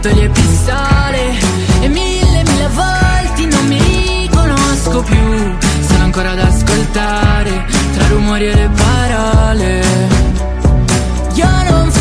pistole e pistole, e mille volti non mi riconosco più. Sono ancora ad ascoltare tra rumori e le parole. Io non